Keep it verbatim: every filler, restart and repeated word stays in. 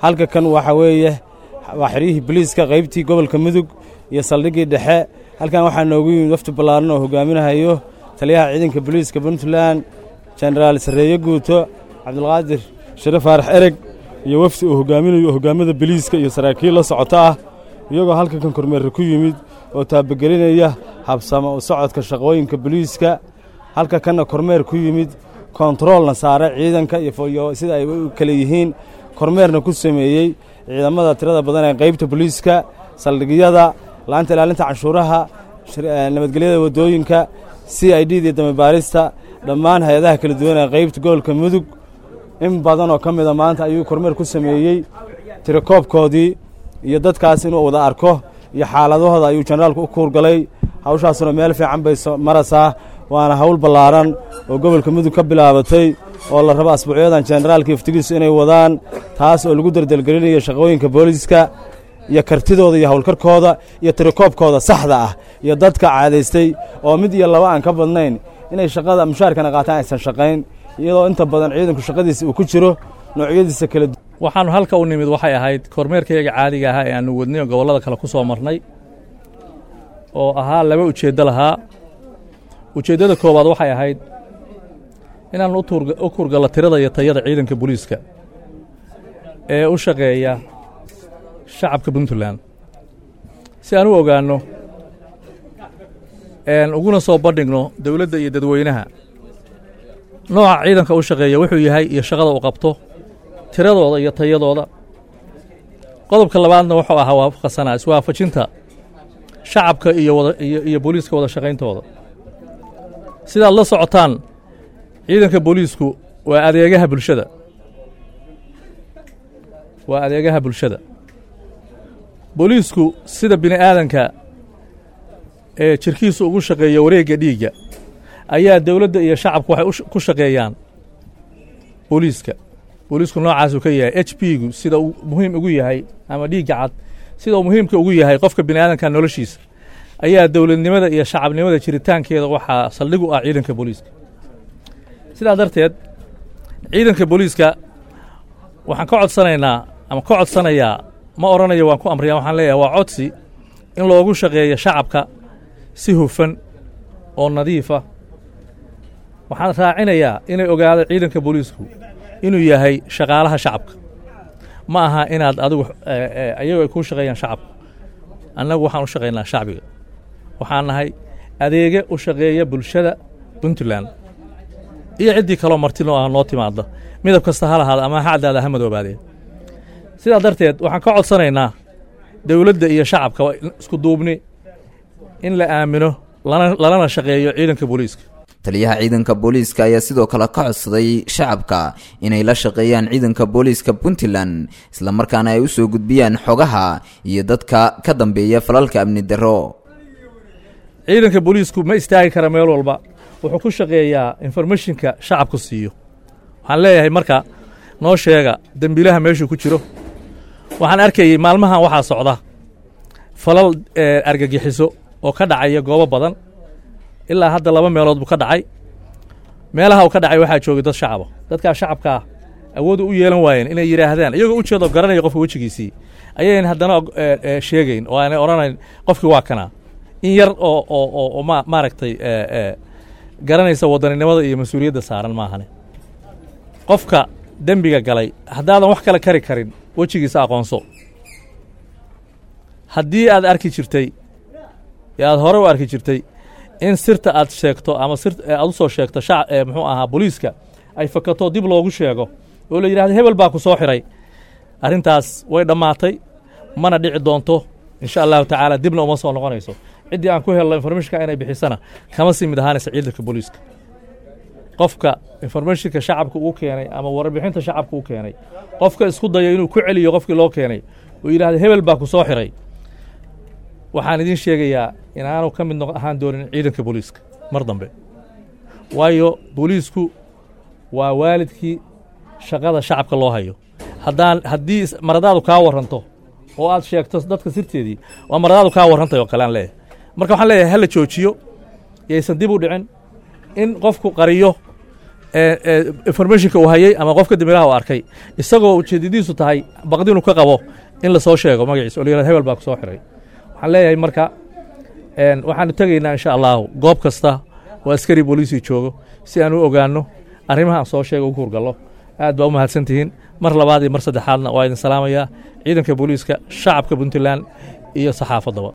halka kan waxa weeye waa xirihii booliiska qaybtii gobolka mudug iyo saldhiggii dhexe halkan waxaa noogu yimid wafdi ballaaran oo hogaaminahayo taliyaha ciidanka booliiska puntland jenaraal sarreeye guuto cabdulqaadir sharaf faarax ereg iyo wafdi uu hogaaminayo hogaamada booliiska iyo saraakiil la socota ah iyagoo halka kan kormeerka ku yimid oo taabagelinaya habsama u socodka shaqooyinka booliiska halka kanna kormeer ku yimid kontaroolna saare ciidanka iyo sida ay u kala yihiin kormeerna ku sameeyey ciidamada tirada badan ee qaybta booliiska saldhigyada laanta ilaalinta canshuuraha nabadgelyada waddooyinka c i d da damabaarista dhammaan hay-adaha kala duwan ee qaybta gobolka mudug in badan oo ka mida maanta ayuu kormeer ku sameeyey tirakoobkoodii iyo dadkaas inuu wada arko iyo xaaladahooda ayuu jenaraalku u kuurgalay hawshaasuna meel fiican bay maraysaa waana hawl ballaaran oo gobolka mudug ka bilaabatay oo la rabo asbuucyadan jenaraalka iftigiisu inay wadaan taas oo lagu dardargelinayo shaqooyinka booliiska iyo kartidooda iyo howlkarkooda iyo tirakoobkooda saxda ah iyo dadka caadaystay oo mid iyo laba aan ka badnayn inay shaqada mushaarkana qaataan aysan shaqayn iyadoo inta badan ciidanku shaqadiisa uu ku jiro noocyadiisa kala duwan waxaanu halka u nimid waxay ahayd kormeerkayga caadiga ahaa ee aanu wadnay oo gobollada kale ku soo marnay oo ahaa laba ujeeddo lahaa ujeeddada koowaad waxay ahayd inaannu u kuurgallo tirada iyo tayada ciidanka booliiska ee u shaqeeya shacabka puntland si aan u ogaanno uguna soo bandhigno dawladda iyo dadweynaha nooca ciidanka u shaqeeya wuxuu yahay iyo shaqada uu qabto tiradooda iyo tayadooda qodobka labaadna wuxuu ahaa waafaqsanaa iswaafajinta shacabka iyo iyo booliiska wada shaqayntooda sidaad la socotaan ciidanka booliisku waa adeegaha bulshada waa adeegaha bulshada booliisku sida bini aadanka ee jirkiisu ugu shaqeeya wareegga dhiigga ayaa dawladda iyo shacabku waxay ku shaqeeyaan booliiska booliisku noocaasuu ka yahay h b gu sida uu muhiim ugu yahay ama dhiigga cad sida uu muhiimka ugu yahay qofka bini aadanka noloshiisa ayaa dawladnimada iyo shacabnimada jiritaankeeda waxaa saldhig u ah ciidanka booliiska sidaa darteed ciidanka booliiska waxaan ka codsanaynaa ama ka codsanayaa ma odhanayo waan ku amriyaa waxaan leeyahay waa codsi in loogu shaqeeyo shacabka si hufan oo nadiifa waxaan raacinayaa inay ogaado ciidanka booliisku inuu yahay shaqaalaha shacabka ma aha inaad adigu ayagu ay kuu shaqeeyaan shacabka annagu waxaan u shaqaynaa shacbiga waxaan nahay adeege u shaqeeya bulshada puntland iyo ciddii kaloo martinoo ah noo timaadda midab kasta ha lahaada ama hacdaada ha madoobaadee sidaa darteed waxaan ka codsanaynaa dawladda iyo shacabka isku duubni in la aamino lalana shaqeeyo ciidanka booliiska taliyaha ciidanka booliiska ayaa sidoo kale ka codsaday shacabka inay la shaqeeyaan ciidanka booliiska puntland islamarkaana ay u soo gudbiyaan xogaha iyo dadka ka dambeeya falalka amni darro ciidanka booliisku ma istaagi kara meel walba wuxuu ku shaqeeyaa informationka shacabku siiyo waxaan leeyahay marka noo sheega dembiilaha meeshuu ku jiro waxaan arkayey maalmahan waxaa socda falal argagixiso oo ka dhacaya goobo badan ilaa hadda laba meelood buu ka dhacay meelaha uu ka dhacay waxaa joogay dad shacaba dadkaa shacabkaa awoodu u yeelan waayeen inay yidhaahdaan iyagoo ujeedoo garanaya qofka wejigiisii ayayn haddana sheegayn oo aanay odhanayn qofkii waa kanaa in yar oo oo oo ma maaragtay garanaysa wadaninimada iyo mas-uuliyadda saaran maahane qofka dembiga galay haddaadan wax kale kari karin wejigiisa aqoonso haddii aad arki jirtay ee aad hore u arki jirtay in sirta aad sheegto ama sir aad u soo sheegto shac muxuu ahaa booliiska ay fakato dib loogu sheego oo la yidhahdo hebel baa ku soo xiray arrintaas way dhammaatay mana dhici doonto insha allahu tacaala dibna uma soo noqonayso ciddii aan ku helno informationka inay bixisana kama sii mid ahaanaysa ciidanka booliiska qofka informationka shacabka uu keenay ama warbixinta shacabka uu keenay qofka isku dayo inuu ku celiyo qofkii loo keenay oo yidhahdo hebel baa ku soo xiray waxaan idiin sheegayaa inaanu ka mid ahaan doonin ciidanka booliiska mar dambe waayo booliisku waa waalidkii shaqada shacabka loo hayo haddaan haddii maradaadu kaa warranto oo aad sheegto dadka sirteedii waa maradaadu kaa warrantay oo kale aan leeyahay marka waxaan leeyahay hala joojiyo yaysan dib u dhicin in qofku qariyo informationka uu hayay ama qofka dambiilaha uu arkay isagoo ujeedadiisu tahay baqdi inuu ka qabo in la soo sheego magaciisa oo la yihahdo hebel baa ku soo xiray waxaan leeyahay marka waxaanu tegaynaa insha allahu goob kasta oo askari booliisii joogo si aan u ogaanno arrimaha aan soo sheega ugu hurgallo aad baa u mahadsan tihiin mar labaad iyo mar saddexaadna waa idin salaamayaa ciidanka booliiska shacabka puntland iyo saxaafaddaba